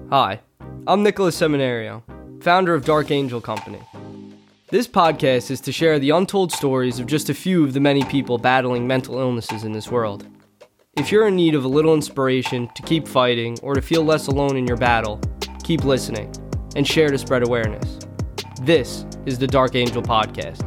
Hi, I'm Nicholas Seminario, founder of Dark Angel Company. This podcast is to share the untold stories of just a few of the many people battling mental illnesses in this world. If you're in need of a little inspiration to keep fighting or to feel less alone in your battle, keep listening and share to spread awareness. This is the Dark Angel Podcast.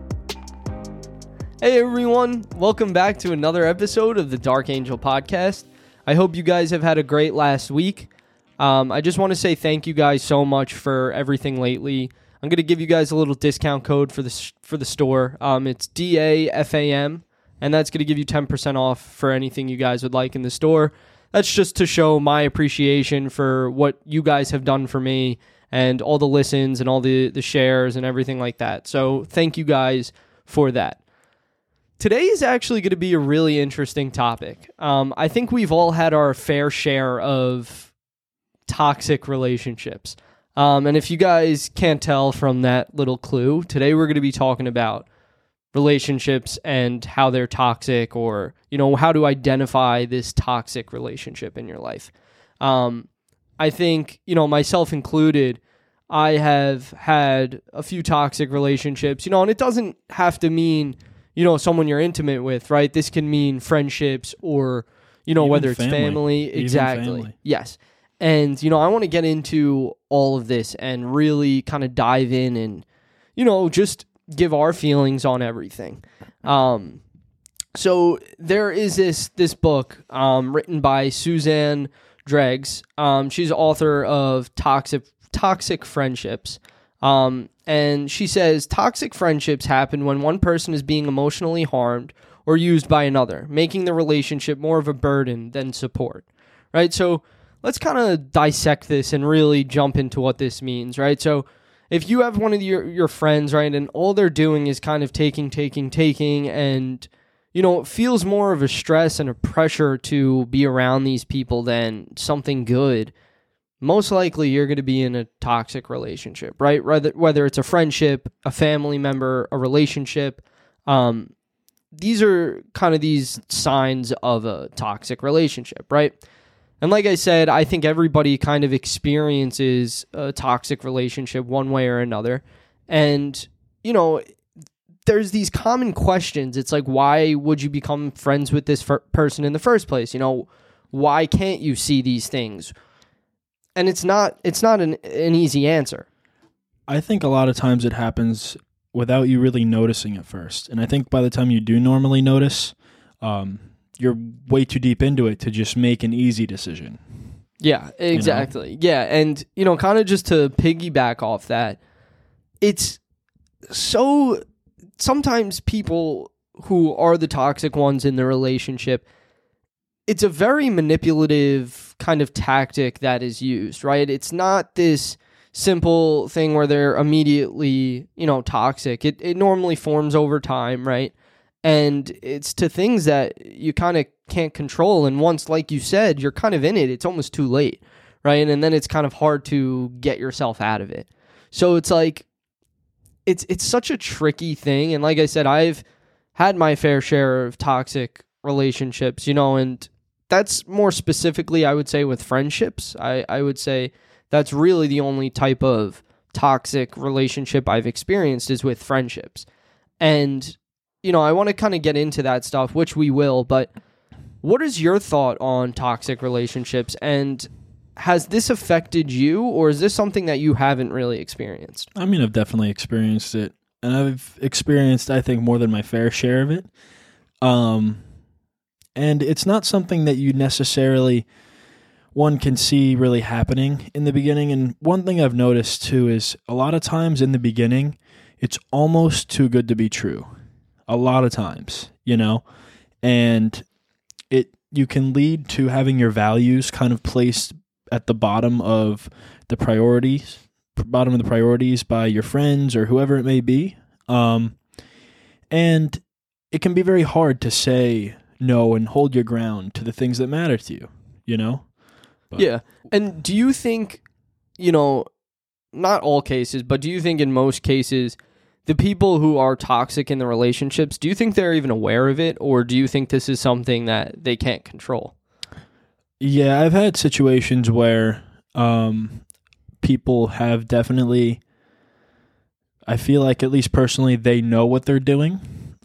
Hey everyone, welcome back to another episode of the Dark Angel Podcast. I hope you guys have had a great last week. I just want to say thank you guys so much for everything lately. I'm going to give you guys a little discount code for the store. It's DAFAM, and that's going to give you 10% off for anything you guys would like in the store. That's just to show my appreciation for what you guys have done for me and all the listens and all the shares and everything like that. So thank you guys for that. Today is actually going to be a really interesting topic. I think we've all had our fair share of toxic relationships. And if you guys can't tell from that little clue, today we're going to be talking about relationships and how they're toxic, or, how to identify this toxic relationship in your life. I think, myself included, I have had a few toxic relationships, and it doesn't have to mean, someone you're intimate with, right? This can mean friendships or, even whether it's family. Exactly. Family. Yes. And, I want to get into all of this and really kind of dive in and, just give our feelings on everything. So there is this book written by Suzanne Dreggs. She's author of Toxic Friendships. And she says, toxic friendships happen when one person is being emotionally harmed or used by another, making the relationship more of a burden than support, right? So let's kind of dissect this and really jump into what this means, right? So if you have one of your friends, right, and all they're doing is kind of taking, and, it feels more of a stress and a pressure to be around these people than something good, most likely you're going to be in a toxic relationship, right? Whether it's a friendship, a family member, a relationship, these are kind of these signs of a toxic relationship, right? And like I said, I think everybody kind of experiences a toxic relationship one way or another. And, there's these common questions. It's like, why would you become friends with this person in the first place? Why can't you see these things? And it's not an easy answer. I think a lot of times it happens without you really noticing at first. And I think by the time you do normally notice, you're way too deep into it to just make an easy decision. Yeah, exactly. Yeah, and, kind of just to piggyback off that, it's so, sometimes people who are the toxic ones in the relationship, it's a very manipulative kind of tactic that is used, right? It's not this simple thing where they're immediately, toxic. It normally forms over time, right? And it's to things that you kind of can't control. And once, like you said, you're kind of in it, it's almost too late, right? And then it's kind of hard to get yourself out of it. So it's like, it's such a tricky thing. And like I said, I've had my fair share of toxic relationships, and that's more specifically, I would say, with friendships. I would say that's really the only type of toxic relationship I've experienced is with friendships. And I want to kind of get into that stuff, which we will, but what is your thought on toxic relationships, and has this affected you, or is this something that you haven't really experienced? I mean, I've definitely experienced it, and I've experienced, I think, more than my fair share of it. And it's not something that you necessarily, one can see really happening in the beginning. And one thing I've noticed too is a lot of times in the beginning, it's almost too good to be true. A lot of times, and you can lead to having your values kind of placed at the bottom of the priorities by your friends or whoever it may be. And it can be very hard to say no and hold your ground to the things that matter to you, But, yeah. And do you think, not all cases, but do you think in most cases, the people who are toxic in the relationships, do you think they're even aware of it, or do you think this is something that they can't control? Yeah, I've had situations where People have definitely, I feel like, at least personally, they know what they're doing,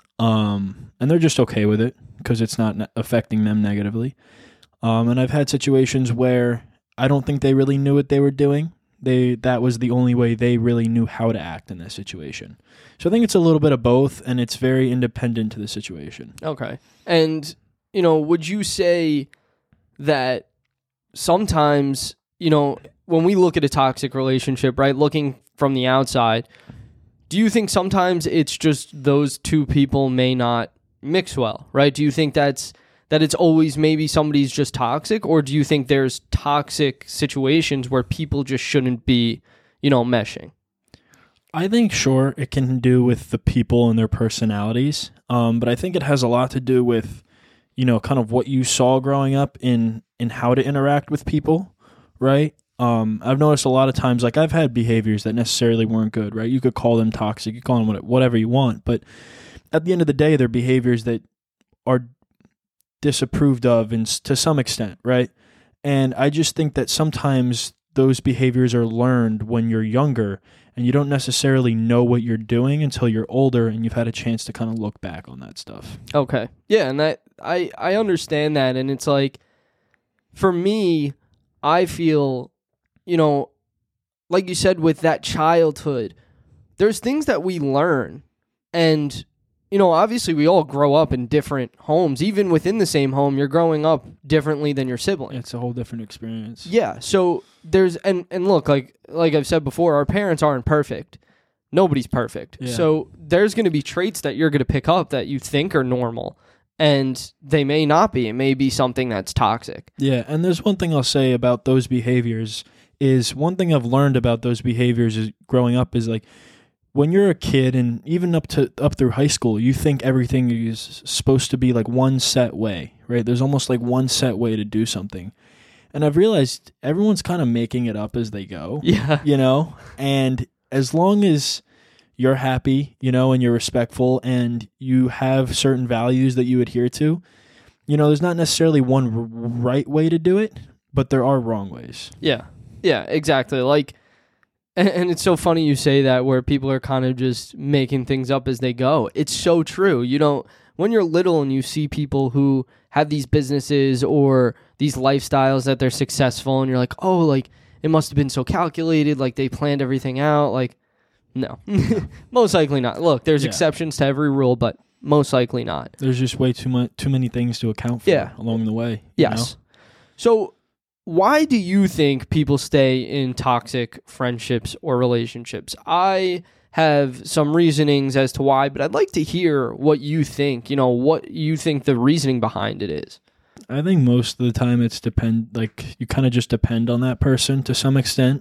and they're just okay with it because it's not affecting them negatively. And I've had situations where I don't think they really knew what they were doing. That was the only way they really knew how to act in that situation. So I think it's a little bit of both, and it's very independent to the situation. Okay. And, would you say that sometimes, when we look at a toxic relationship, right, looking from the outside, do you think sometimes it's just those two people may not mix well, right? Do you think that it's always maybe somebody's just toxic, or do you think there's toxic situations where people just shouldn't be, meshing? I think, sure, it can do with the people and their personalities, but I think it has a lot to do with, kind of what you saw growing up in how to interact with people, right? I've noticed a lot of times, like, I've had behaviors that necessarily weren't good, right? You could call them toxic, you call them whatever you want, but at the end of the day, they're behaviors that are disapproved of to some extent, right? And I just think that sometimes those behaviors are learned when you're younger, and you don't necessarily know what you're doing until you're older and you've had a chance to kind of look back on that stuff. Okay. Yeah, and that I understand that, and it's like, for me, I feel, like you said, with that childhood, there's things that we learn, and obviously we all grow up in different homes. Even within the same home, you're growing up differently than your sibling. It's a whole different experience. Yeah. So there's, and look, like I've said before, our parents aren't perfect. Nobody's perfect. Yeah. So there's going to be traits that you're going to pick up that you think are normal, and they may not be. It may be something that's toxic. Yeah. And there's one thing I'll say about those behaviors is one thing I've learned about those behaviors is growing up is like, when you're a kid and even up through high school, you think everything is supposed to be like one set way, right? There's almost like one set way to do something. And I've realized everyone's kind of making it up as they go. Yeah. And as long as you're happy, and you're respectful and you have certain values that you adhere to, there's not necessarily one right way to do it, but there are wrong ways. Yeah. Yeah, exactly. Like, and it's so funny you say that, where people are kind of just making things up as they go. It's so true. When you're little and you see people who have these businesses or these lifestyles that they're successful, and you're like, oh, like, it must have been so calculated, like they planned everything out. Like, no, most likely not. Look, there's exceptions to every rule, but most likely not. There's just way too many things to account for along the way. Yes. So why do you think people stay in toxic friendships or relationships? I have some reasonings as to why, but I'd like to hear what you think, what you think the reasoning behind it is. I think most of the time you kind of just depend on that person to some extent.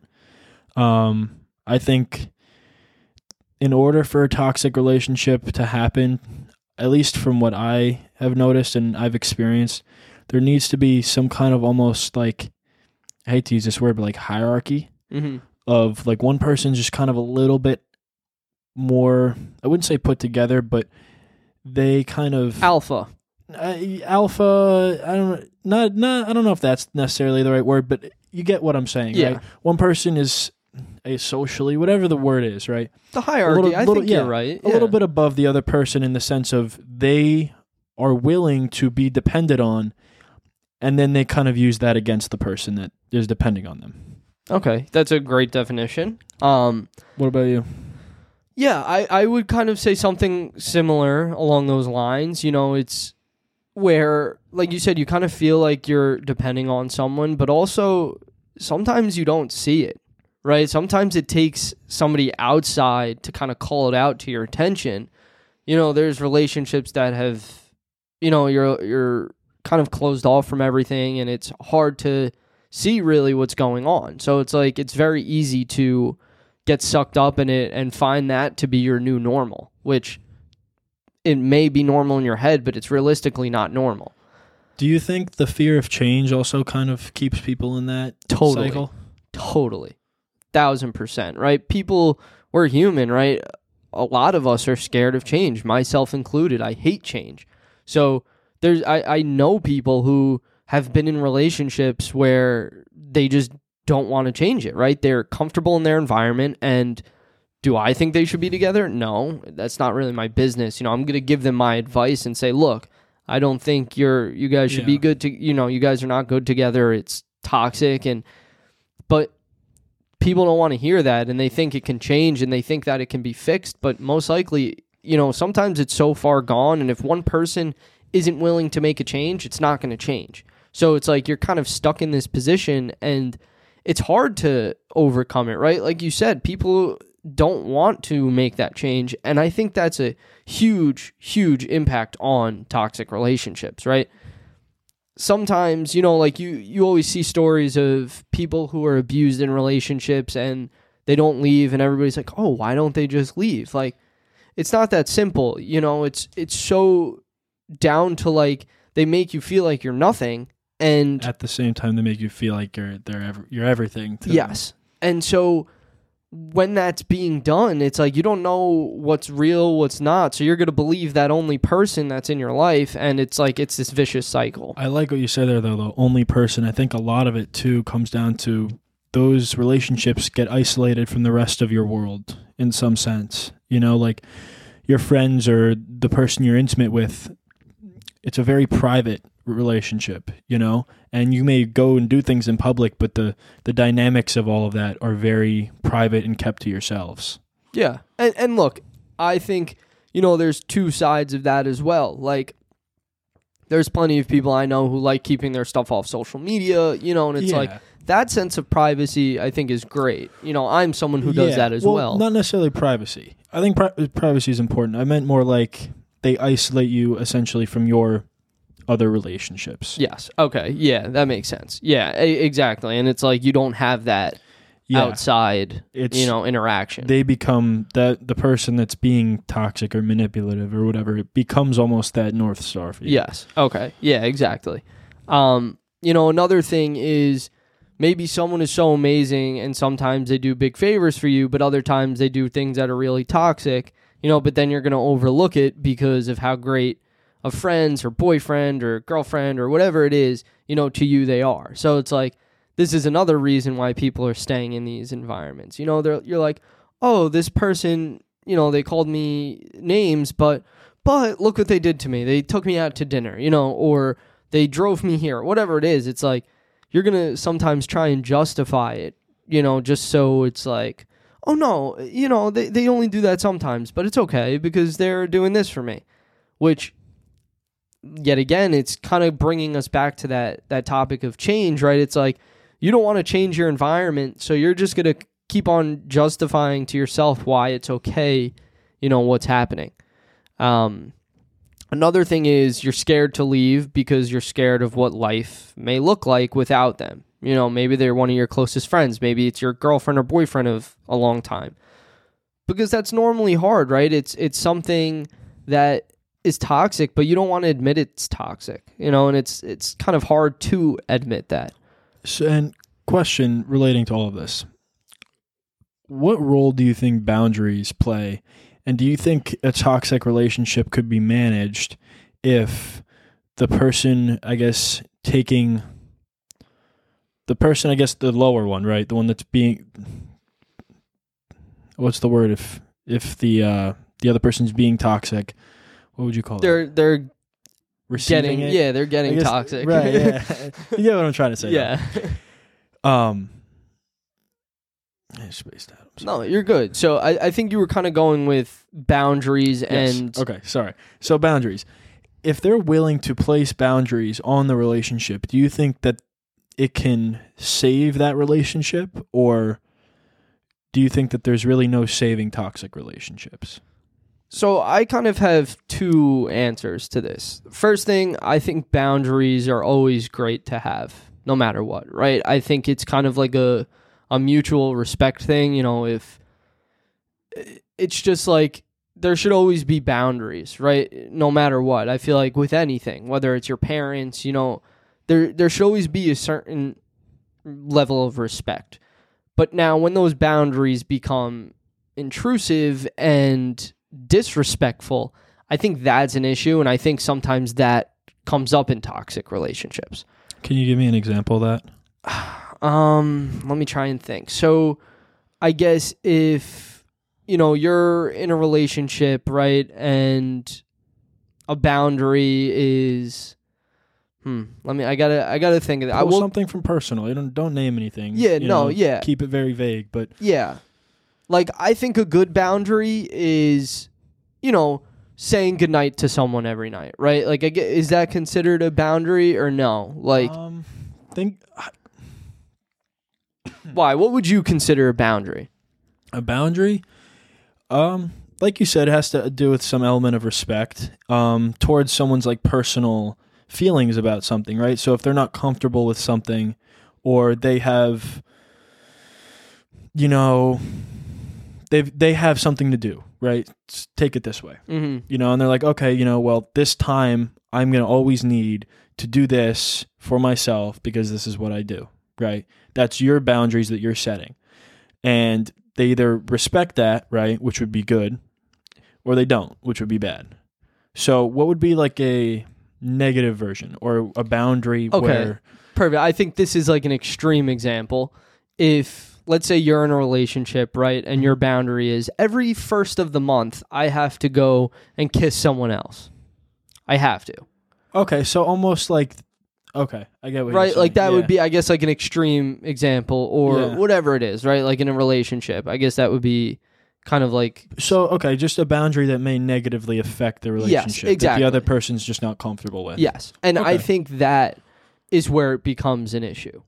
I think in order for a toxic relationship to happen, at least from what I have noticed and I've experienced, there needs to be some kind of almost like, I hate to use this word, but like hierarchy of like one person's just kind of a little bit more, I wouldn't say put together, but they kind of alpha. I don't know if that's necessarily the right word, but you get what I'm saying, right? One person is a socially, whatever the word is, right? The hierarchy, I think you're right. A little bit above the other person in the sense of they are willing to be depended on, and then they kind of use that against the person that is depending on them. Okay, that's a great definition. What about you? Yeah, I would kind of say something similar along those lines. It's where, like you said, you kind of feel like you're depending on someone, but also sometimes you don't see it, right? Sometimes it takes somebody outside to kind of call it out to your attention. There's relationships that have, you're kind of closed off from everything, and it's hard to see really what's going on. So it's like, it's very easy to get sucked up in it and find that to be your new normal, which it may be normal in your head, but it's realistically not normal. Do you think the fear of change also kind of keeps people in that cycle? Totally. 1,000%, right? People, we're human, right? A lot of us are scared of change, myself included. I hate change. So I know people who have been in relationships where they just don't want to change it, right? They're comfortable in their environment, and do I think they should be together? No, that's not really my business. I'm going to give them my advice and say, look, I don't think you guys should be good to, you guys are not good together. It's toxic. But people don't want to hear that, and they think it can change, and they think that it can be fixed. But most likely, sometimes it's so far gone, and if one person isn't willing to make a change, it's not going to change. So it's like you're kind of stuck in this position, and it's hard to overcome it, right? Like you said, people don't want to make that change, and I think that's a huge, huge impact on toxic relationships, right? Sometimes, like you always see stories of people who are abused in relationships and they don't leave, and everybody's like, oh, why don't they just leave? Like, it's not that simple. It's so down to like they make you feel like you're nothing, and at the same time they make you feel like you're everything to yes them. And so when that's being done, it's like you don't know what's real, what's not, so you're going to believe that only person that's in your life, and it's like it's this vicious cycle. I like what you said there, though, the only person. I think a lot of it too comes down to those relationships get isolated from the rest of your world in some sense. Like your friends or the person you're intimate with, it's a very private relationship, and you may go and do things in public, but the dynamics of all of that are very private and kept to yourselves. Yeah. And look, I think, there's two sides of that as well. Like, there's plenty of people I know who like keeping their stuff off social media, and it's like that sense of privacy I think is great. I'm someone who does that as well. Not necessarily privacy. I think privacy is important. I meant more like they isolate you essentially from your other relationships. Yes. Okay. Yeah, that makes sense. Yeah, exactly. And it's like you don't have that outside, interaction. They become the person that's being toxic or manipulative or whatever. It becomes almost that North Star for you. Yes. Okay. Yeah, exactly. Another thing is maybe someone is so amazing and sometimes they do big favors for you, but other times they do things that are really toxic, but then you're going to overlook it because of how great of friends or boyfriend or girlfriend or whatever it is, to you they are. So it's like, this is another reason why people are staying in these environments. You're like, oh, this person, they called me names, but look what they did to me. They took me out to dinner, or they drove me here, whatever it is. It's like, you're going to sometimes try and justify it, just so it's like, oh no, they only do that sometimes, but it's okay because they're doing this for me, which yet again, it's kind of bringing us back to that topic of change, right? It's like you don't want to change your environment, so you're just going to keep on justifying to yourself why it's okay, what's happening. Another thing is you're scared to leave because you're scared of what life may look like without them. Maybe they're one of your closest friends. Maybe it's your girlfriend or boyfriend of a long time. Because that's normally hard, right? It's something that is toxic, but you don't want to admit it's toxic, and it's kind of hard to admit that. So, and question relating to all of this, what role do you think boundaries play, and do you think a toxic relationship could be managed if the person, the lower one, right, the one that's being, what's the word, if the other person's being toxic, what would you call it? They're receiving it? Yeah, they're getting toxic. Right, yeah. You get what I'm trying to say. Yeah. I spaced out. No, you're good. So I think you were kind of going with boundaries and... Okay, sorry. So boundaries. If they're willing to place boundaries on the relationship, do you think that it can save that relationship, or do you think that there's really no saving toxic relationships? So I kind of have two answers to this. First thing, I think boundaries are always great to have, no matter what, right? I think it's kind of like a mutual respect thing, if it's just like there should always be boundaries, right? No matter what. I feel like with anything, whether it's your parents, there should always be a certain level of respect. But now when those boundaries become intrusive and disrespectful, I think that's an issue, and I think sometimes that comes up in toxic relationships. Can you give me an example of that? Let me try and think. So I guess if, you're in a relationship, right, and a boundary is, I gotta think of that. Pull something from personal. You don't name anything. Yeah, Keep it very vague, but yeah. Like, I think a good boundary is, saying goodnight to someone every night, right? Like, is that considered a boundary or no? Like, why? What would you consider a boundary? A boundary? Like you said, it has to do with some element of respect towards someone's like personal feelings about something, right? So if they're not comfortable with something, or they have, they have something to do, right? Take it this way, and they're like, okay, well, this time I'm going to always need to do this for myself because this is what I do, right? That's your boundaries that you're setting. And they either respect that, right, which would be good, or they don't, which would be bad. So what would be like a negative version or a boundary where... Perfect. I think this is like an extreme example. If, let's say you're in a relationship, right, and your boundary is every first of the month, I have to go and kiss someone else. I have to. Okay, so almost like... Okay, I get what you're saying. Like that would be, I guess, like an extreme example or whatever it is, right? Like in a relationship. I guess that would be kind of like... So, okay, just a boundary that may negatively affect the relationship. Yes, exactly. That the other person's just not comfortable with. Yes, and I think that is where it becomes an issue.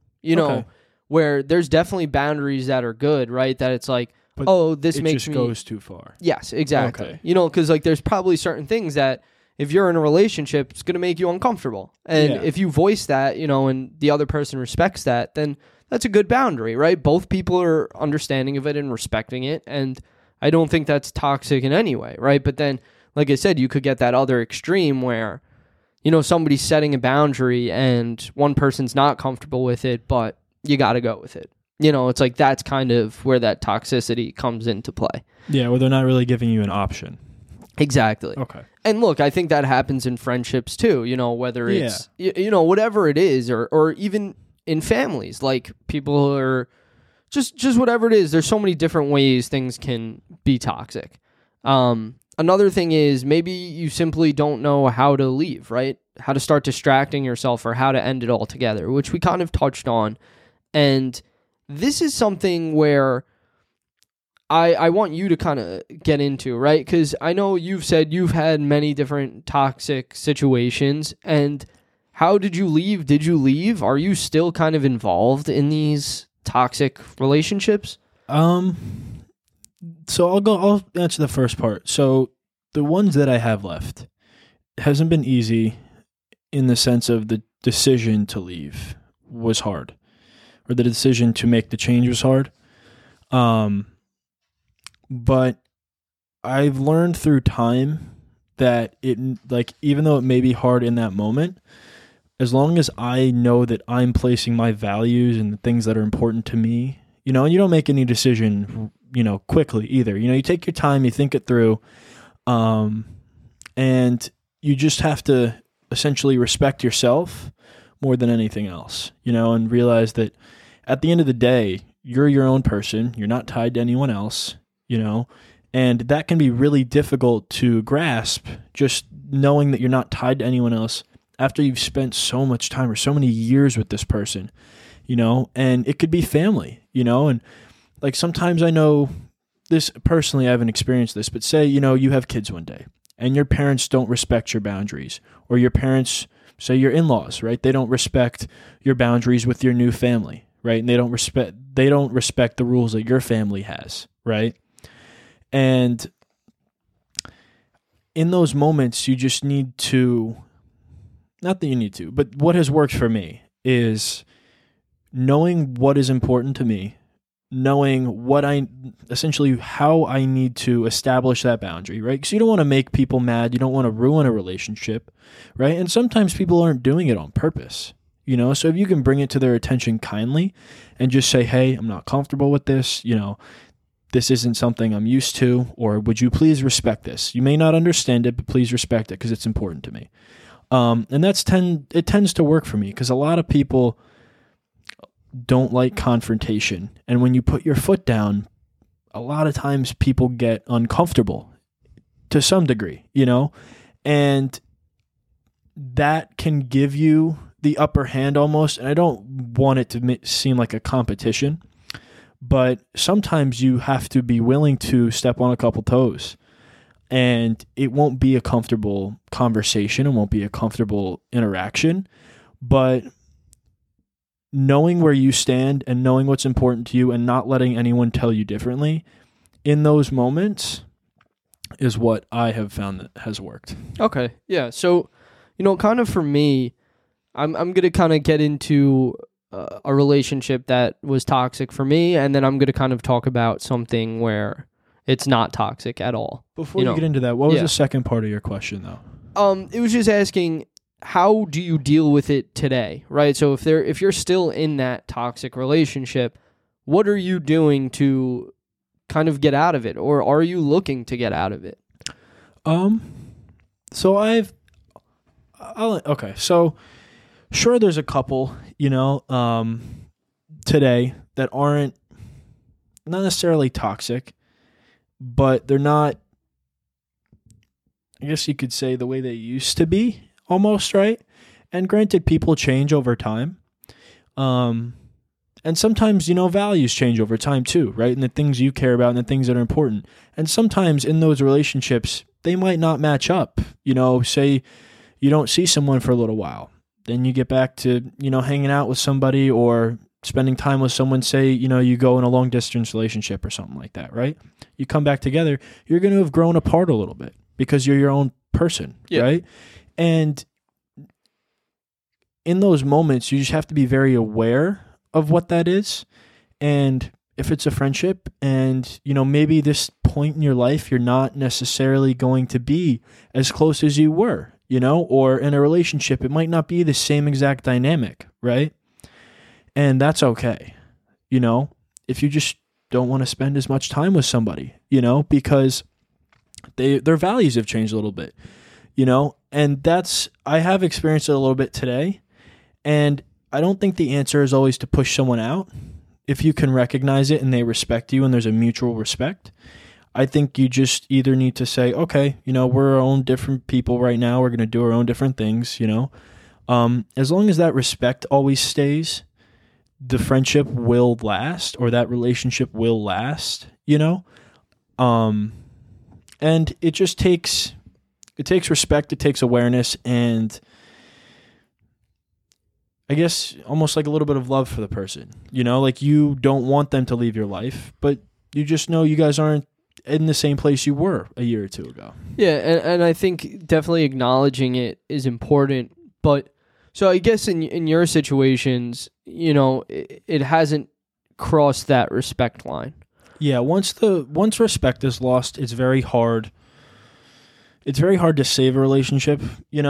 Where there's definitely boundaries that are good, right? That it's like, this makes me... It just goes too far. Yes, exactly. Okay. Because like there's probably certain things that if you're in a relationship, it's going to make you uncomfortable. And if you voice that, and the other person respects that, then that's a good boundary, right? Both people are understanding of it and respecting it. And I don't think that's toxic in any way, right? But then, like I said, you could get that other extreme where, somebody's setting a boundary and one person's not comfortable with it, but you got to go with it. It's like that's kind of where that toxicity comes into play. Yeah, where they're not really giving you an option. Exactly. Okay. And look, I think that happens in friendships too, whether it's, whatever it is, or even in families, like people who are just whatever it is. There's so many different ways things can be toxic. Another thing is maybe you simply don't know how to leave, right? How to start distracting yourself or how to end it all together, which we kind of touched on. And this is something where I want you to kind of get into, right? Because I know you've said you've had many different toxic situations. And how did you leave? Did you leave? Are you still kind of involved in these toxic relationships? So I'll answer the first part. So the ones that I have left hasn't been easy in the sense of the decision to leave was hard, or the decision to make the change was hard. But I've learned through time that even though it may be hard in that moment, as long as I know that I'm placing my values and the things that are important to me, and you don't make any decision, quickly either. You take your time, you think it through, and you just have to essentially respect yourself more than anything else, and realize that at the end of the day, you're your own person. You're not tied to anyone else. And that can be really difficult to grasp, just knowing that you're not tied to anyone else after you've spent so much time or so many years with this person, and it could be family, and like sometimes I know this personally, I haven't experienced this, but say, you have kids one day and your parents don't respect your boundaries, or your parents, say your in-laws, right? They don't respect your boundaries with your new family, right? And they don't respect the rules that your family has, right? And in those moments, you just need to, not that you need to, but what has worked for me is knowing what is important to me, knowing essentially how I need to establish that boundary, right? Because you don't want to make people mad. You don't want to ruin a relationship, right? And sometimes people aren't doing it on purpose, So if you can bring it to their attention kindly and just say, hey, I'm not comfortable with this, this isn't something I'm used to, or would you please respect this? You may not understand it, but please respect it because it's important to me. And it tends to work for me because a lot of people don't like confrontation. And when you put your foot down, a lot of times people get uncomfortable to some degree, and that can give you the upper hand almost. And I don't want it to seem like a competition, but sometimes you have to be willing to step on a couple toes, and it won't be a comfortable conversation. It won't be a comfortable interaction, but knowing where you stand and knowing what's important to you and not letting anyone tell you differently in those moments is what I have found that has worked. Okay. Yeah. So, kind of for me, I'm going to kind of get into a relationship that was toxic for me, and then I'm going to kind of talk about something where it's not toxic at all. Before you get into that, what was the second part of your question, though? It was just asking, how do you deal with it today, right? So if you're still in that toxic relationship, what are you doing to kind of get out of it, or are you looking to get out of it? So so sure, there's a couple, today that aren't not necessarily toxic, but they're not, I guess you could say, the way they used to be. Almost, right? And granted, people change over time. And sometimes, values change over time too, right? And the things you care about and the things that are important. And sometimes in those relationships, they might not match up. Say you don't see someone for a little while. Then you get back to, hanging out with somebody or spending time with someone. Say, you go in a long distance relationship or something like that, right? You come back together, you're going to have grown apart a little bit because you're your own person, right? And in those moments, you just have to be very aware of what that is. And if it's a friendship and, maybe this point in your life, you're not necessarily going to be as close as you were, or in a relationship, it might not be the same exact dynamic, right? And that's okay. If you just don't want to spend as much time with somebody, because their values have changed a little bit. And I have experienced it a little bit today, and I don't think the answer is always to push someone out. If you can recognize it and they respect you and there's a mutual respect, I think you just either need to say, okay, we're our own different people right now. We're going to do our own different things, as long as that respect always stays, the friendship will last, or that relationship will last, and it just takes respect, it takes awareness, and I guess almost like a little bit of love for the person. Like you don't want them to leave your life, but you just know you guys aren't in the same place you were a year or two ago. Yeah, and I think definitely acknowledging it is important. But so I guess in your situations, it hasn't crossed that respect line. Yeah, once respect is lost, it's very hard. It's very hard to save a relationship,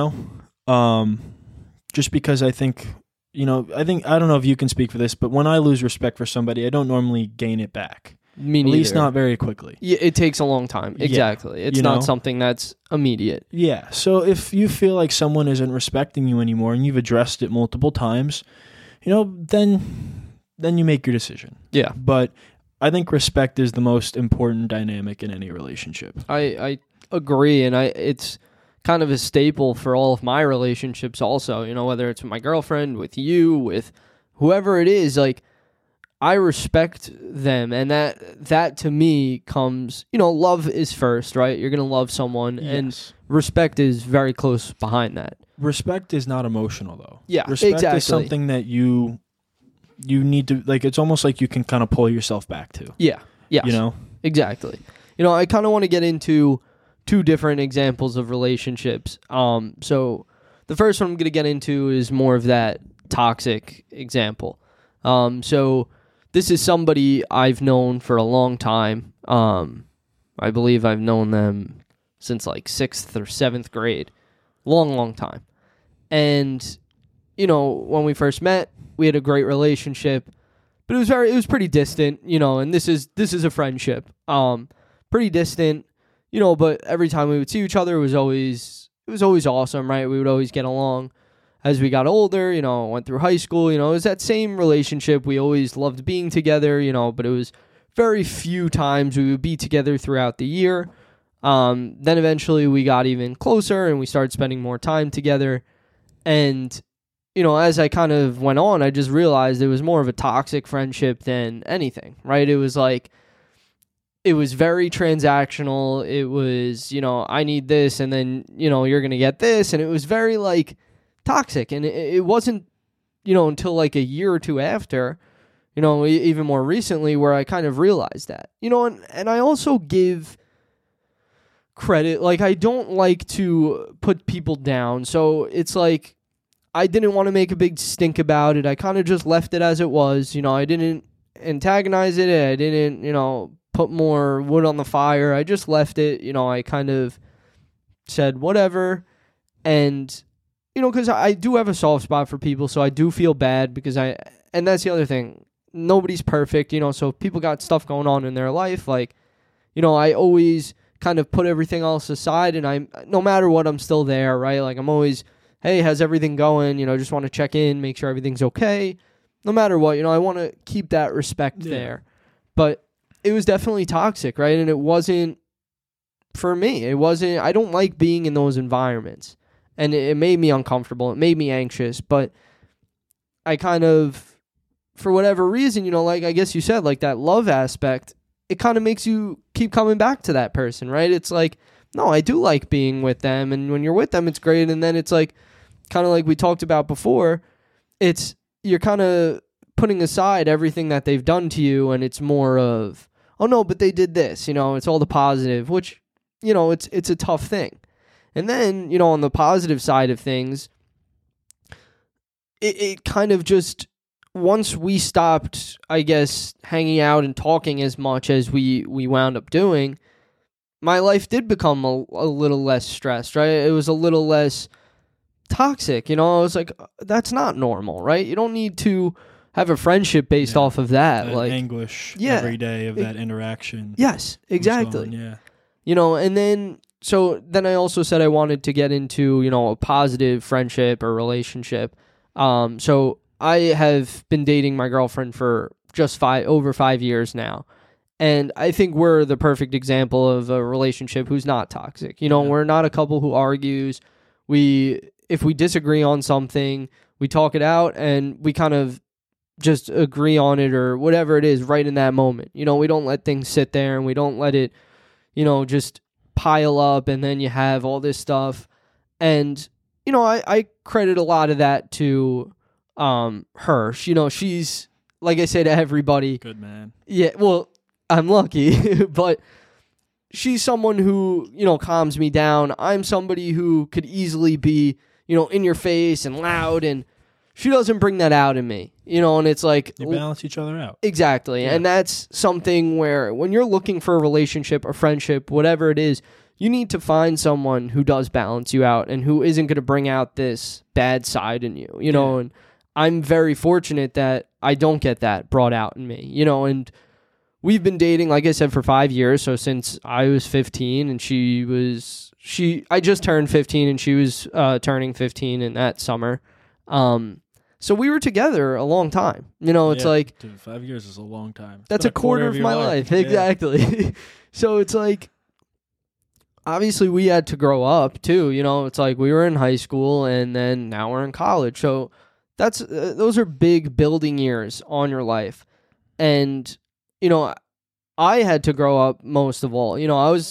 just because I think, I don't know if you can speak for this, but when I lose respect for somebody, I don't normally gain it back. Me neither. At least not very quickly. Yeah, it takes a long time. Exactly. It's not something that's immediate. Yeah. So if you feel like someone isn't respecting you anymore and you've addressed it multiple times, then you make your decision. Yeah. But I think respect is the most important dynamic in any relationship. I agree, and it's kind of a staple for all of my relationships also, whether it's with my girlfriend, with you, with whoever it is, like, I respect them, and that to me comes, love is first, right? You're going to love someone, yes. And respect is very close behind that. Respect is not emotional, though. Yeah, respect exactly. is something that you need to, like, it's almost like you can kind of pull yourself back to. Yeah, yes. Exactly. I kind of want to get into two different examples of relationships. So the first one I'm going to get into is more of that toxic example. So this is somebody I've known for a long time. I believe I've known them since like 6th or 7th grade. Long time. And, when we first met, we had a great relationship, but it was pretty distant, and this is a friendship. Pretty distant, but every time we would see each other, it was always awesome, right? We would always get along. as we got older, went through high school, it was that same relationship. We always loved being together, but it was very few times we would be together throughout the year. Then eventually we got even closer and we started spending more time together. And, as I kind of went on, I just realized it was more of a toxic friendship than anything, right? It was very transactional. It was, I need this and then, you're going to get this. And it was very toxic. And it wasn't, until a year or two after, even more recently where I kind of realized that, and I also give credit. I don't like to put people down. So it's I didn't want to make a big stink about it. I kind of just left it as it was. I didn't antagonize it. I didn't, put more wood on the fire. I just left it. I kind of said whatever. And, because I do have a soft spot for people. So I do feel bad because and that's the other thing. Nobody's perfect, so if people got stuff going on in their life, I always kind of put everything else aside and no matter what, I'm still there, right? I'm always, hey, how's everything going? Just want to check in, make sure everything's okay. No matter what, I want to keep that respect there. But it was definitely toxic, right? And it wasn't for me. I don't like being in those environments. And it made me uncomfortable. It made me anxious, but I kind of, for whatever reason, I guess you said, that love aspect, it kind of makes you keep coming back to that person, right? It's no, I do like being with them. And when you're with them, it's great. And then it's kind of like we talked about before, you're kind of putting aside everything that they've done to you. And it's more of, oh no, but they did this, it's all the positive, which, it's a tough thing. And then, on the positive side of things, it kind of just, once we stopped, I guess, hanging out and talking as much as we wound up doing, my life did become a little less stressed, right? It was a little less toxic. I was that's not normal, right? You don't need to have a friendship based off of that. Anguish every day of that interaction. Yes, exactly. And then I also said I wanted to get into, a positive friendship or relationship. So I have been dating my girlfriend for just over 5 years now. And I think we're the perfect example of a relationship who's not toxic. We're not a couple who argues. If we disagree on something, we talk it out and we kind of just agree on it or whatever it is right in that moment. We don't let things sit there and we don't let it, just pile up and then you have all this stuff. And, I credit a lot of that to her. She's, like I say to everybody. Good man. Yeah, well, I'm lucky, but she's someone who, calms me down. I'm somebody who could easily be, in your face and loud, and she doesn't bring that out in me, and it's you balance each other out. Exactly. Yeah. And that's something where when you're looking for a relationship, a friendship, whatever it is, you need to find someone who does balance you out and who isn't going to bring out this bad side in you, and I'm very fortunate that I don't get that brought out in me, and we've been dating, like I said, for 5 years. So since I was 15 and I just turned 15 and she was turning 15 in that summer. So we were together a long time. It's dude, 5 years is a long time. That's a quarter of my life. Exactly. Yeah. So it's obviously we had to grow up too. It's we were in high school and then now we're in college. So those are big building years on your life. And, I had to grow up most of all.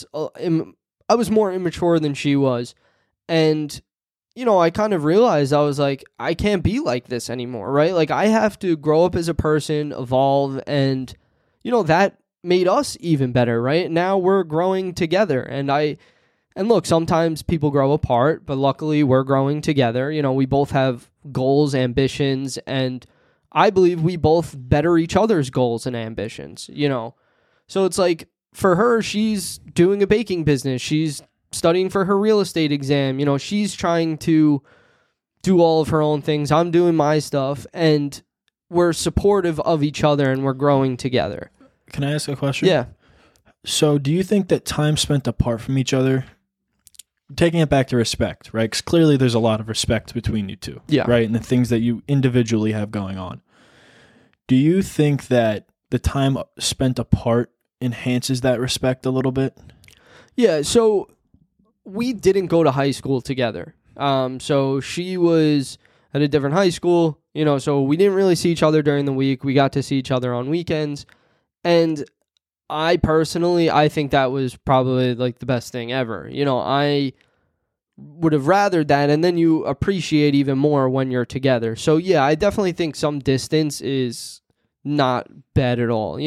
I was more immature than she was. And, I kind of realized I was I can't be like this anymore, right? I have to grow up as a person, evolve, and, that made us even better, right? Now we're growing together. And look, sometimes people grow apart, but luckily we're growing together. We both have goals, ambitions, and I believe we both better each other's goals and ambitions, So it's for her, she's doing a baking business. She's studying for her real estate exam. She's trying to do all of her own things. I'm doing my stuff, and we're supportive of each other and we're growing together. Can I ask a question? Yeah. So do you think that time spent apart from each other taking it back to respect, right? Because clearly there's a lot of respect between you two, right? And the things that you individually have going on. Do you think that the time spent apart enhances that respect a little bit? Yeah, so we didn't go to high school together. So she was at a different high school, so we didn't really see each other during the week. We got to see each other on weekends. And I think that was probably like the best thing ever. I would have rathered that, and then you appreciate even more when you're together. So yeah, I definitely think some distance is not bad at all.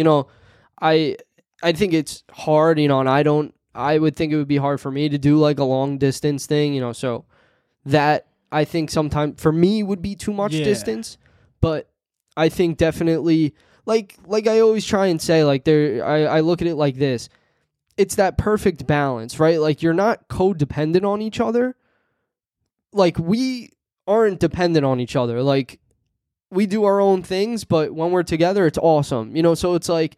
I think it's hard, and I would think it would be hard for me to do like a long distance thing, so that I think sometimes for me would be too much distance. But I think definitely like I always try and say, like I look at it like this. It's that perfect balance, right? Like you're not codependent on each other. Like we aren't dependent on each other. Like we do our own things, but when we're together, it's awesome. So it's like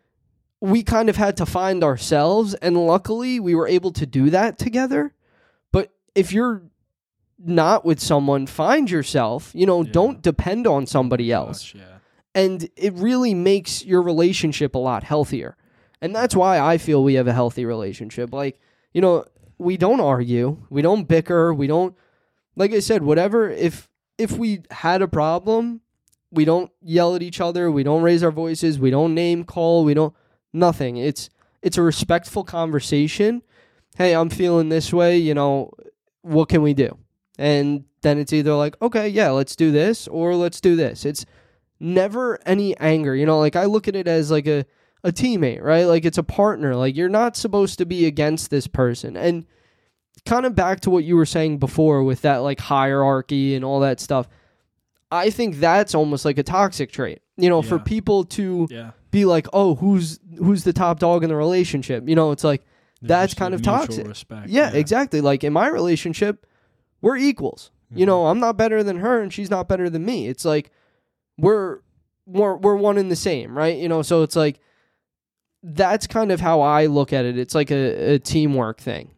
we kind of had to find ourselves, and luckily we were able to do that together. But if you're not with someone, find yourself, don't depend on somebody else. And it really makes your relationship a lot healthier. And that's why I feel we have a healthy relationship. Like, we don't argue, we don't bicker, we don't, like I said, whatever, if we had a problem, we don't yell at each other, we don't raise our voices, we don't name call, we don't, nothing. It's a respectful conversation. Hey, I'm feeling this way, what can we do? And then it's either like, okay, yeah, let's do this, or let's do this. It's never any anger. Like I look at it as like a teammate, right? Like it's a partner. Like you're not supposed to be against this person. And kind of back to what you were saying before with that like hierarchy and all that stuff. I think that's almost like a toxic trait, for people to be like, oh, who's the top dog in the relationship? It's like, that's kind of toxic. Respect. Yeah, exactly. Like in my relationship, we're equals. I'm not better than her and she's not better than me. It's like we're one and the same, right? So it's like that's kind of how I look at it. It's like a teamwork thing,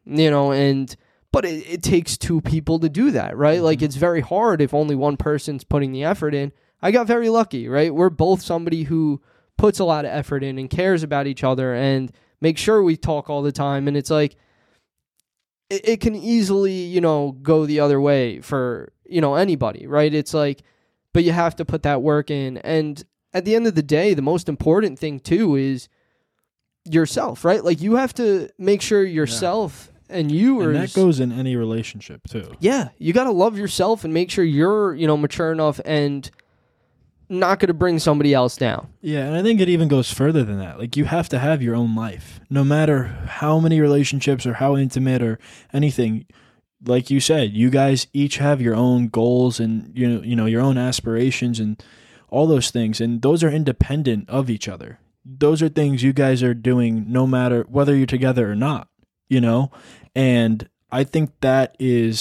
but it takes two people to do that, right? Like it's very hard if only one person's putting the effort in. I got very lucky, right? We're both somebody who puts a lot of effort in and cares about each other and makes sure we talk all the time. And it's like, it can easily, go the other way for, anybody, right? It's like, but you have to put that work in. And at the end of the day, the most important thing too is yourself, right? Like you have to make sure yourself and you are. And that goes in any relationship too. Yeah. You got to love yourself and make sure you're, mature enough and not going to bring somebody else down. Yeah, and I think it even goes further than that. Like you have to have your own life. No matter how many relationships or how intimate or anything, like you said, you guys each have your own goals and your own aspirations and all those things, and those are independent of each other. Those are things you guys are doing no matter whether you're together or not, And I think that's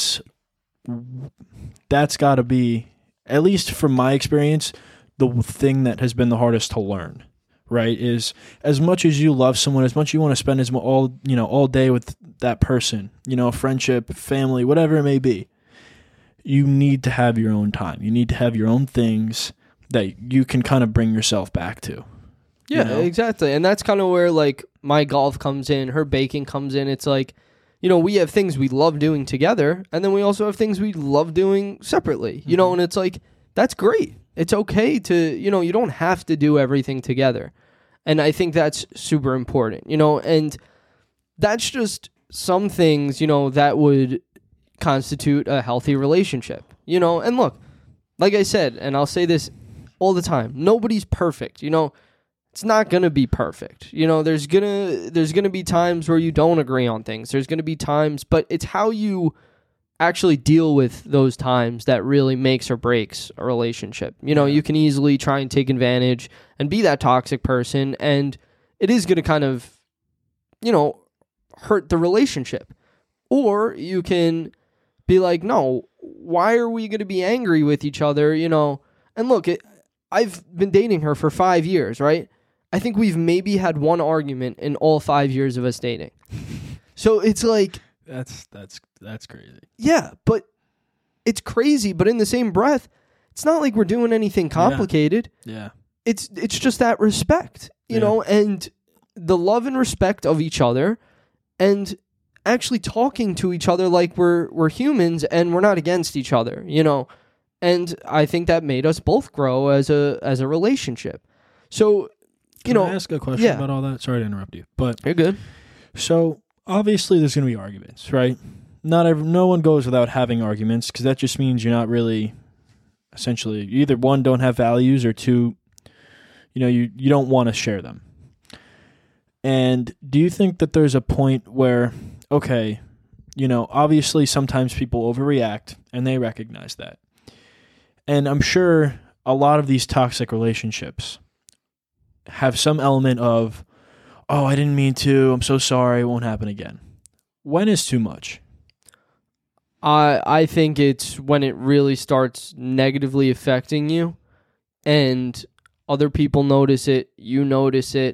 got to be, at least from my experience, the thing that has been the hardest to learn, right? Is as much as you love someone, as much as you want to spend all day with that person, friendship, family, whatever it may be, you need to have your own time. You need to have your own things that you can kind of bring yourself back to. Yeah, exactly. And that's kind of where like my golf comes in, her baking comes in. It's like, we have things we love doing together, and then we also have things we love doing separately, and it's like, that's great. It's okay to, you don't have to do everything together. And I think that's super important, and that's just some things, that would constitute a healthy relationship, and look, like I said, and I'll say this all the time, nobody's perfect, it's not going to be perfect. There's going to be times where you don't agree on things. There's going to be times, but it's how you actually deal with those times that really makes or breaks a relationship. You can easily try and take advantage and be that toxic person, and it is going to kind of, hurt the relationship. Or you can be like, no, why are we going to be angry with each other? And look, I've been dating her for 5 years, right? I think we've maybe had one argument in all 5 years of us dating. So it's like, That's crazy. Yeah, but it's crazy. But in the same breath, it's not like we're doing anything complicated. Yeah. It's just that respect, you know, and the love and respect of each other, and actually talking to each other like we're humans and we're not against each other, you know. And I think that made us both grow as a relationship. So, Can I ask a question about all that? Sorry to interrupt you, but you're good. So obviously there's going to be arguments, right? No one goes without having arguments, because that just means you're not really, essentially, you either one, don't have values, or two, you don't want to share them. And do you think that there's a point where, okay, obviously sometimes people overreact and they recognize that. And I'm sure a lot of these toxic relationships have some element of, oh, I didn't mean to, I'm so sorry, it won't happen again. When is too much? I think it's when it really starts negatively affecting you and other people notice it, you notice it.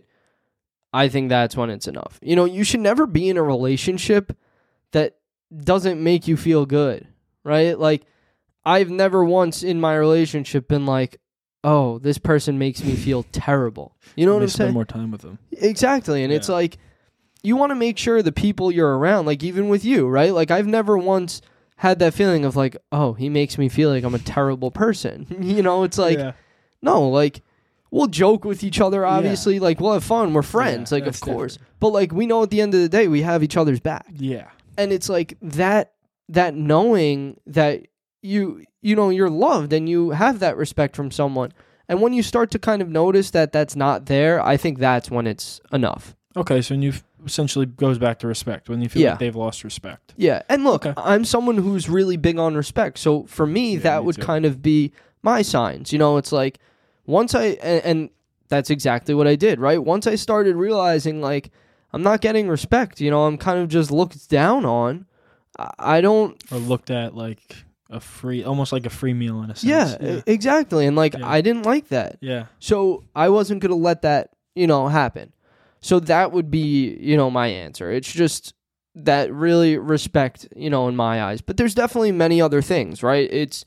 I think that's when it's enough. You should never be in a relationship that doesn't make you feel good, right? Like, I've never once in my relationship been like, oh, this person makes me feel terrible. You know what I'm saying? Spend more time with them. Exactly. And it's like, you want to make sure the people you're around, like even with you, right? Like, I've never once had that feeling of like, oh, he makes me feel like I'm a terrible person. It's like, no, like, we'll joke with each other, obviously. Yeah. Like, we'll have fun. We're friends, like, of course. Different. But, like, we know at the end of the day, we have each other's back. Yeah. And it's like that knowing that you're loved and you have that respect from someone. And when you start to kind of notice that that's not there, I think that's when it's enough. Okay, so you essentially goes back to respect, when you feel like they've lost respect. Yeah, and look, I'm someone who's really big on respect. So for me, that would kind of be my signs. It's like, once and that's exactly what I did, right? Once I started realizing, like, I'm not getting respect, I'm kind of just looked down on. I don't... Or looked at like almost like a free meal in a sense. Yeah. Exactly. And like, I didn't like that. Yeah. So I wasn't going to let that, happen. So that would be, my answer. It's just that really respect, in my eyes. But there's definitely many other things, right? It's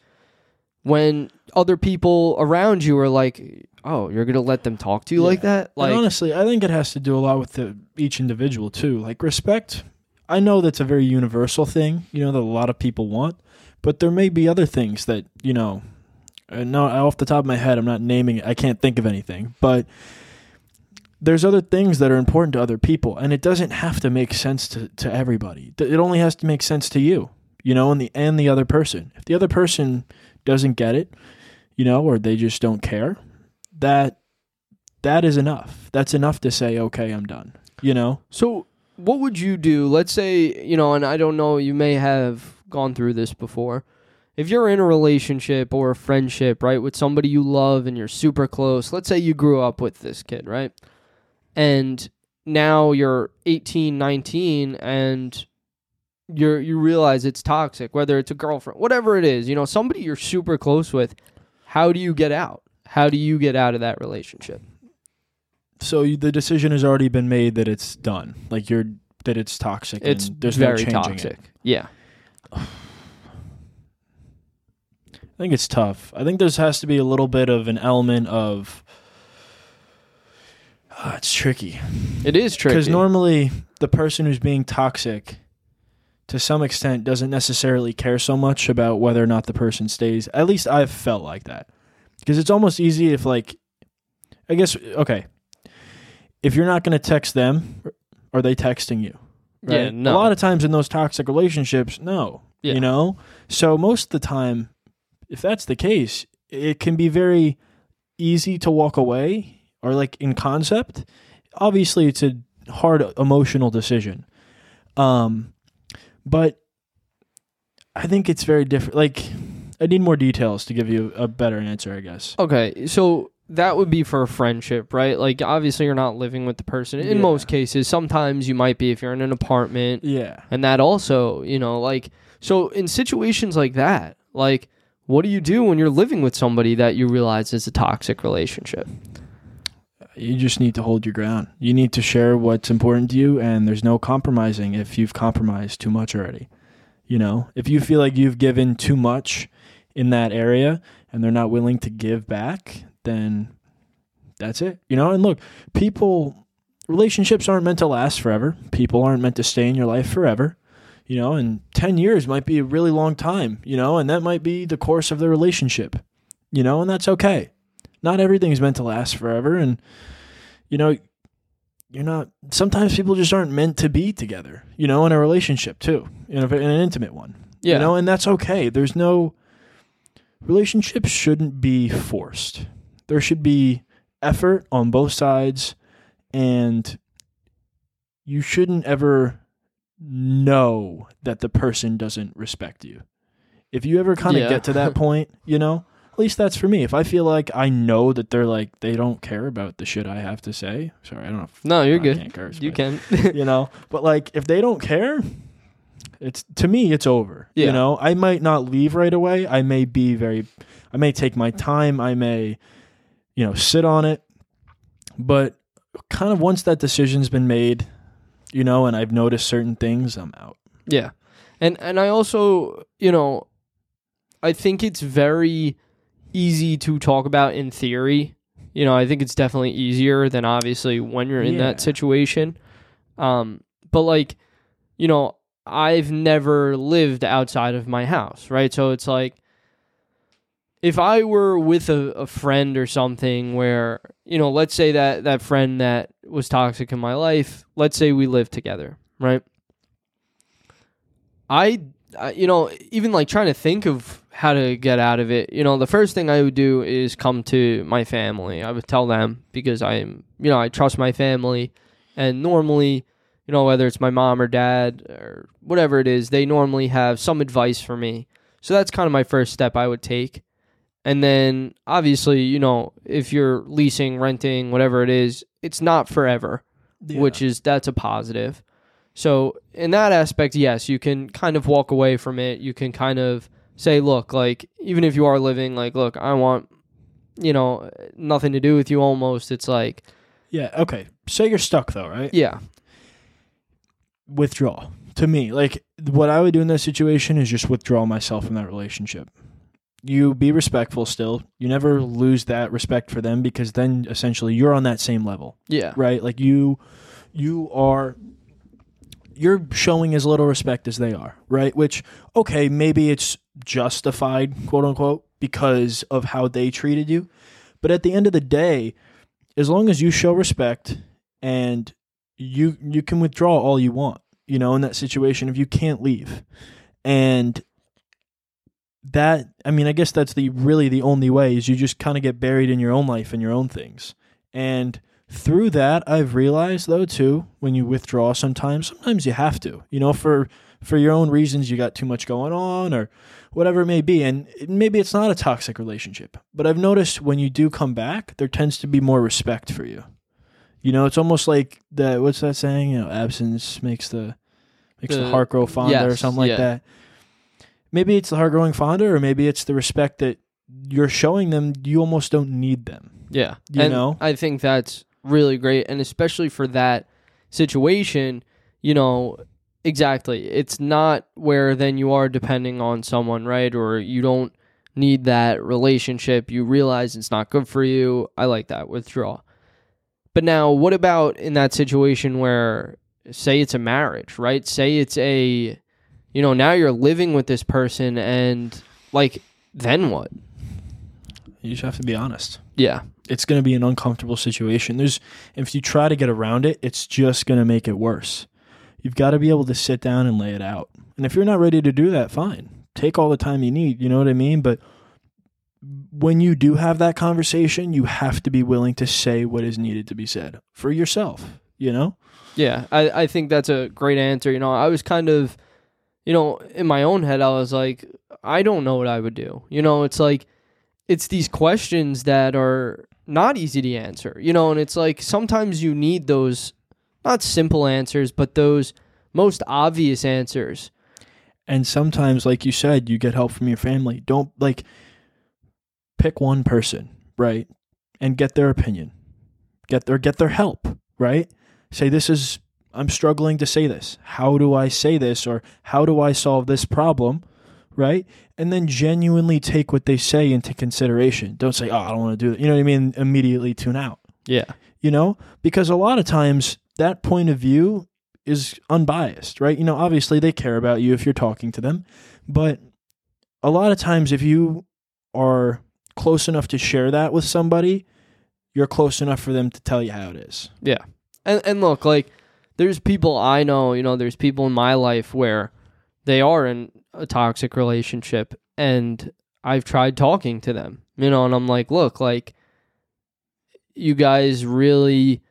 when other people around you are like, oh, you're going to let them talk to you like that? Like, and honestly, I think it has to do a lot with each individual too. Like, respect, I know that's a very universal thing, that a lot of people want. But there may be other things that, no, off the top of my head, I'm not naming it. I can't think of anything. But there's other things that are important to other people. And it doesn't have to make sense to everybody. It only has to make sense to you, and the other person. If the other person doesn't get it, or they just don't care, that is enough. That's enough to say, okay, I'm done, So what would you do? Let's say, and I don't know, you may have gone through this before. If you're in a relationship or a friendship, right, with somebody you love and you're super close, let's say you grew up with this kid, right? And now you're 18, 19, and you realize it's toxic, whether it's a girlfriend, whatever it is, somebody you're super close with. How do you get out? How do you get out of that relationship? So the decision has already been made that it's done. Like, that it's toxic. It's and there's very no changing toxic. It. Yeah. I think it's tough. I think there has to be a little bit of an element of... it's tricky. It is tricky. Because normally the person who's being toxic, to some extent, doesn't necessarily care so much about whether or not the person stays. At least I've felt like that. Because it's almost easy if, like... I guess, okay. If you're not going to text them, are they texting you? Right? Yeah, no. A lot of times in those toxic relationships, no. Yeah. So most of the time, if that's the case, it can be very easy to walk away, or like in concept. Obviously, it's a hard emotional decision. But I think it's very different. Like, I need more details to give you a better answer, I guess. Okay, so that would be for a friendship, right? Like, obviously, you're not living with the person. In most cases, sometimes you might be if you're in an apartment. Yeah. And that also, like... So in situations like that, like, what do you do when you're living with somebody that you realize is a toxic relationship? you just need to hold your ground. You need to share what's important to you, and there's no compromising if you've compromised too much already. You know, if you feel like you've given too much in that area and they're not willing to give back, then that's it. You know, and look, relationships aren't meant to last forever. People aren't meant to stay in your life forever. You know, and 10 years might be a really long time, you know, and that might be the course of the relationship, you know, and that's okay. Not everything's meant to last forever. And, you know, sometimes people just aren't meant to be together, you know, in a relationship too, in an intimate one, you know, and that's okay. Relationships shouldn't be forced. There should be effort on both sides, and you shouldn't ever know that the person doesn't respect you. If you ever kind of get to that point, you know, at least that's for me. If I feel like I know that they don't care about the shit I have to say. Sorry, I don't know. No, you're good. I can't curse, you can. You know, but like if they don't care, to me, it's over. Yeah. You know, I might not leave right away. I may take my time. I may, you know, sit on it. But kind of once that decision's been made, you know, and I've noticed certain things, I'm out. Yeah. And I also, you know, I think it's very easy to talk about in theory. You know, I think it's definitely easier than obviously when you're in that situation. But like, you know, I've never lived outside of my house, right? So it's like, if I were with a friend or something where, you know, let's say that friend that was toxic in my life, let's say we lived together, right? I you know, even like trying to think of how to get out of it, you know, the first thing I would do is come to my family. I would tell them, because I trust my family, and normally, you know, whether it's my mom or dad or whatever it is, they normally have some advice for me. So that's kind of my first step I would take. And then obviously, you know, if you're leasing, renting, whatever it is, it's not forever, that's a positive. So in that aspect, yes, you can kind of walk away from it. You can kind of say, look, like, even if you are living, like, look, I want, you know, nothing to do with you almost. It's like. Yeah, okay. Say you're stuck though, right? Yeah. Withdraw. To me, like, what I would do in that situation is just withdraw myself from that relationship. You be respectful still. You never lose that respect for them, because then essentially you're on that same level. Yeah. Right? Like you're showing as little respect as they are, right? Which, okay, maybe it's justified, quote unquote, because of how they treated you. But at the end of the day, as long as you show respect and you can withdraw all you want, you know, in that situation if you can't leave. And that, I mean, I guess that's really the only way, is you just kind of get buried in your own life and your own things. And through that, I've realized though too, when you withdraw sometimes you have to, you know, for your own reasons, you got too much going on or whatever it may be. And maybe it's not a toxic relationship, but I've noticed when you do come back, there tends to be more respect for you. You know, it's almost like what's that saying? You know, absence makes the heart grow fonder, or something like that. Maybe it's the heart growing fonder, or maybe it's the respect that you're showing them. You almost don't need them. Yeah. You know? I think that's really great. And especially for that situation, you know, exactly. It's not where then you are depending on someone, right? Or you don't need that relationship. You realize it's not good for you. I like that. Withdraw. But now, what about in that situation where, say it's a marriage, right? Say it's you know, now you're living with this person, and like, then what? You just have to be honest. Yeah. It's going to be an uncomfortable situation. If you try to get around it, it's just going to make it worse. You've got to be able to sit down and lay it out. And if you're not ready to do that, fine. Take all the time you need, you know what I mean? But when you do have that conversation, you have to be willing to say what is needed to be said for yourself, you know? Yeah, I think that's a great answer. You know, I was kind of, you know, in my own head, I was like, I don't know what I would do. You know, it's like, it's these questions that are not easy to answer, you know, and it's like, sometimes you need those, not simple answers, but those most obvious answers. And sometimes, like you said, you get help from your family. Don't, like, pick one person, right, and get their opinion. get their help, right? Say, I'm struggling to say this. How do I say this? Or how do I solve this problem? Right? And then genuinely take what they say into consideration. Don't say, oh, I don't want to do that. You know what I mean? Immediately tune out. Yeah. You know? Because a lot of times that point of view is unbiased, right? You know, obviously they care about you if you're talking to them. But a lot of times if you are close enough to share that with somebody, you're close enough for them to tell you how it is. Yeah. And look, like, there's people I know, you know, there's people in my life where they are in a toxic relationship, and I've tried talking to them, you know, and I'm like, look, like, you guys really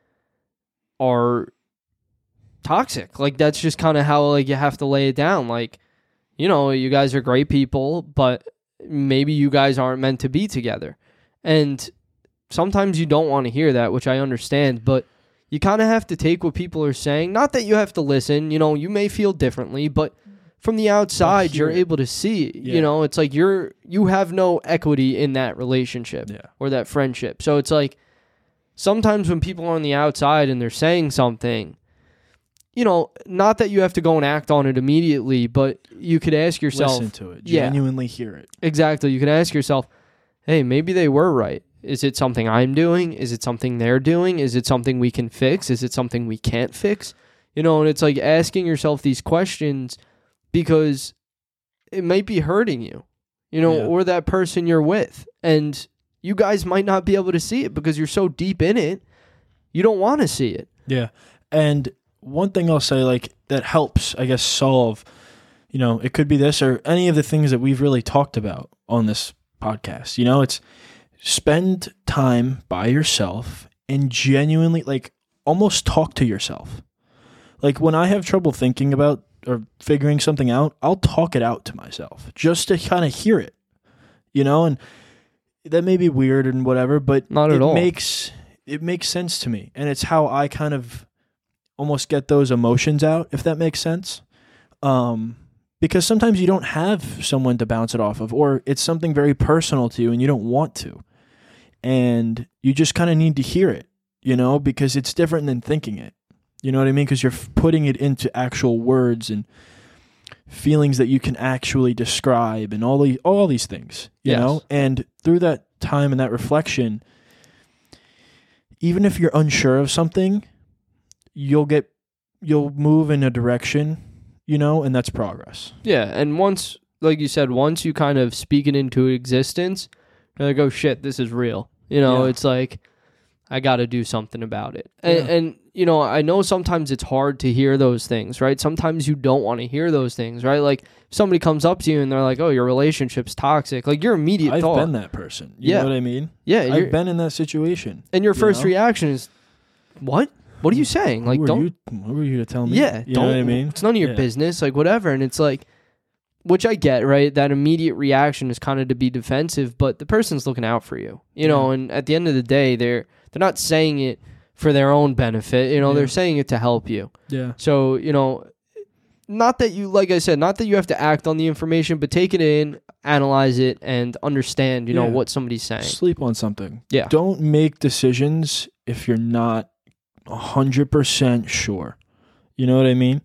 are toxic. Like, that's just kind of how, like, you have to lay it down. Like, you know, you guys are great people, but maybe you guys aren't meant to be together. And sometimes you don't want to hear that, which I understand, but you kind of have to take what people are saying. Not that you have to listen, you know, you may feel differently, but from the outside, you're able to see, you know, it's like you have no equity in that relationship or that friendship. So it's like, sometimes when people are on the outside and they're saying something, you know, not that you have to go and act on it immediately, but you could ask yourself. Listen to it. Genuinely hear it. Exactly. You could ask yourself, hey, maybe they were right. Is it something I'm doing? Is it something they're doing? Is it something we can fix? Is it something we can't fix? You know, and it's like asking yourself these questions because it might be hurting you, you know, or that person you're with. And you guys might not be able to see it because you're so deep in it. You don't want to see it. Yeah. And one thing I'll say, like, that helps, I guess, solve, you know, it could be this or any of the things that we've really talked about on this podcast. You know, it's spend time by yourself and genuinely, like, almost talk to yourself. Like, when I have trouble thinking about or figuring something out, I'll talk it out to myself just to kind of hear it, you know, and that may be weird and whatever, but not at all. It makes sense to me. And it's how I kind of almost get those emotions out, if that makes sense. Because sometimes you don't have someone to bounce it off of, or it's something very personal to you and you don't want to. And you just kind of need to hear it, you know, because it's different than thinking it. You know what I mean? Because you're putting it into actual words and feelings that you can actually describe and all these things, you know? And through that time and that reflection, even if you're unsure of something, you'll move in a direction, you know, and that's progress. Yeah, and once, like you said, once you kind of speak it into existence, you're like, oh shit, this is real. You know, it's like, I got to do something about it. And, you know, I know sometimes it's hard to hear those things, right? Sometimes you don't want to hear those things, right? Like, if somebody comes up to you and they're like, oh, your relationship's toxic, like, your immediate thought. I've been that person. You know what I mean? Yeah. I've been in that situation. And your first reaction is, what? What are you saying? Like, who were you to tell me? Yeah. You know what I mean? It's none of your business, like, whatever. And it's like, which I get, right? That immediate reaction is kind of to be defensive, but the person's looking out for you, you know, and at the end of the day, they're not saying it for their own benefit, you know, they're saying it to help you. Yeah. So, you know, not that you, like I said, not that you have to act on the information, but take it in, analyze it, and understand, you know, what somebody's saying. Sleep on something. Yeah. Don't make decisions if you're not 100% sure. You know what I mean?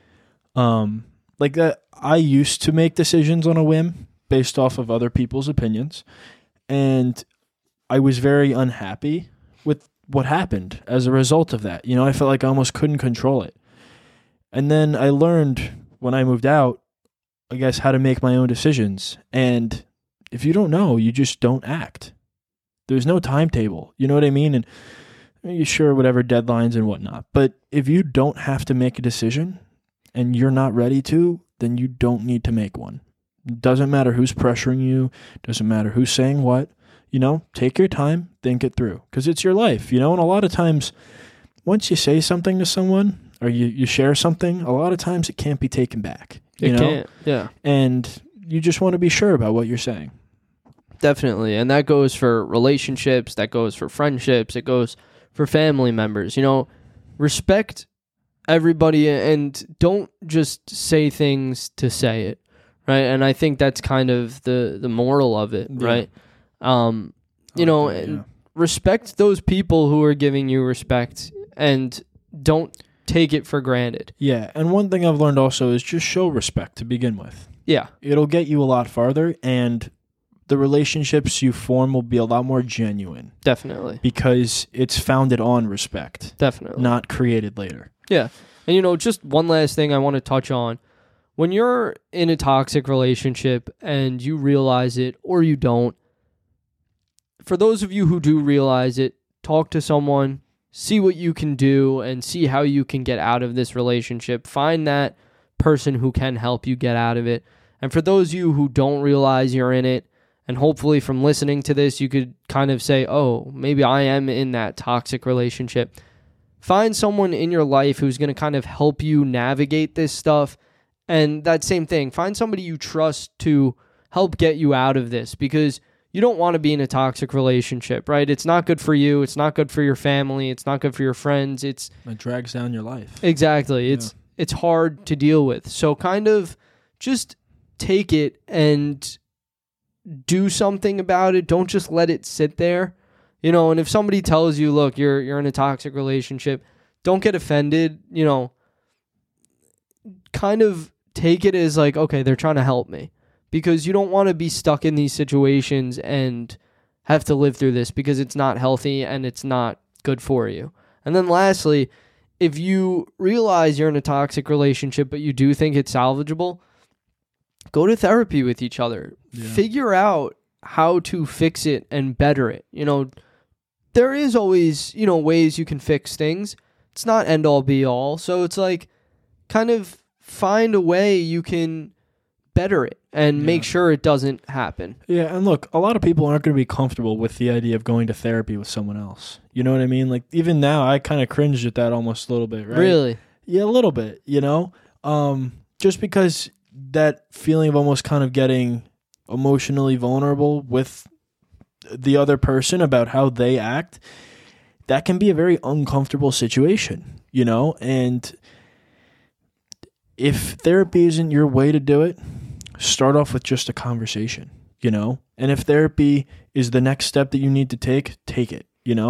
Like that, I used to make decisions on a whim based off of other people's opinions, and I was very unhappy with what happened as a result of that. You know, I felt like I almost couldn't control it. And then I learned when I moved out, I guess, how to make my own decisions. And if you don't know, you just don't act. There's no timetable. You know what I mean? And you sure, whatever deadlines and whatnot. But if you don't have to make a decision and you're not ready to, then you don't need to make one. It doesn't matter who's pressuring you. Doesn't matter who's saying what. You know, take your time, think it through. Because it's your life, you know? And a lot of times, once you say something to someone or you share something, a lot of times it can't be taken back. You can't, yeah. And you just want to be sure about what you're saying. Definitely. And that goes for relationships, that goes for friendships, it goes for family members. You know, respect everybody and don't just say things to say it, right? And I think that's kind of the moral of it, right? You know, respect those people who are giving you respect and don't take it for granted. Yeah, and one thing I've learned also is just show respect to begin with. Yeah. It'll get you a lot farther, and the relationships you form will be a lot more genuine. Definitely. Because it's founded on respect. Definitely. Not created later. Yeah. And, just one last thing I want to touch on. When you're in a toxic relationship and you realize it or you don't, for those of you who do realize it, talk to someone, see what you can do, and see how you can get out of this relationship. Find that person who can help you get out of it. And for those of you who don't realize you're in it, and hopefully from listening to this, you could kind of say, oh, maybe I am in that toxic relationship. Find someone in your life who's going to kind of help you navigate this stuff. And that same thing, find somebody you trust to help get you out of this, because you don't want to be in a toxic relationship, right? It's not good for you. It's not good for your family. It's not good for your friends. It drags down your life. Exactly. Yeah. It's hard to deal with. So kind of just take it and do something about it. Don't just let it sit there. And if somebody tells you, look, you're in a toxic relationship, don't get offended. Kind of take it as like, okay, they're trying to help me, because you don't want to be stuck in these situations and have to live through this, because it's not healthy and it's not good for you. And then lastly, if you realize you're in a toxic relationship but you do think it's salvageable, go to therapy with each other. Yeah. Figure out how to fix it and better it. There is always, ways you can fix things. It's not end all be all. So it's like kind of find a way you can better it and make sure it doesn't happen. Yeah, and look, a lot of people aren't going to be comfortable with the idea of going to therapy with someone else. You know what I mean? Like, even now, I kind of cringed at that almost a little bit, right? Really? Yeah, a little bit, just because that feeling of almost kind of getting emotionally vulnerable with the other person about how they act, that can be a very uncomfortable situation, and if therapy isn't your way to do it, start off with just a conversation, and if therapy is the next step that you need to take it,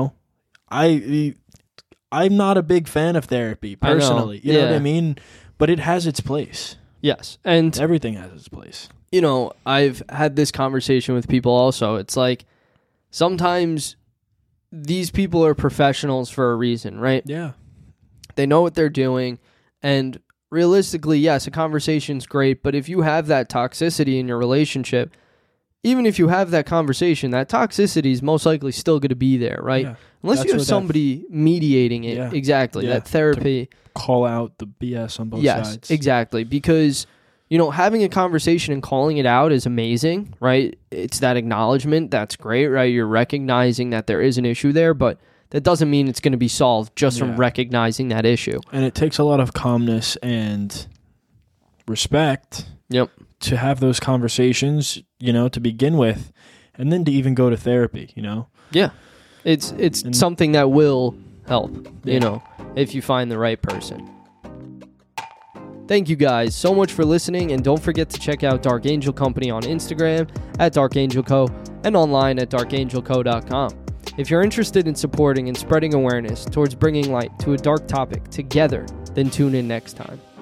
I'm not a big fan of therapy personally, you know what I mean? But it has its place. Yes. And everything has its place. I've had this conversation with people also. It's like sometimes these people are professionals for a reason, right? Yeah. They know what they're doing, and realistically, yes, a conversation's great, but if you have that toxicity in your relationship, even if you have that conversation, that toxicity is most likely still going to be there, right? Yeah. Unless you have somebody mediating it. Yeah. Exactly. Yeah. That therapy. To call out the BS on both sides. Yes, exactly. Because, having a conversation and calling it out is amazing, right? It's that acknowledgement. That's great, right? You're recognizing that there is an issue there, but that doesn't mean it's going to be solved just from recognizing that issue. And it takes a lot of calmness and respect to have those conversations, to begin with, and then to even go to therapy, Yeah. It's something that will help, if you find the right person. Thank you guys so much for listening, and don't forget to check out Dark Angel Company on Instagram at Dark Angel Co. and online at darkangelco.com. If you're interested in supporting and spreading awareness towards bringing light to a dark topic together, then tune in next time.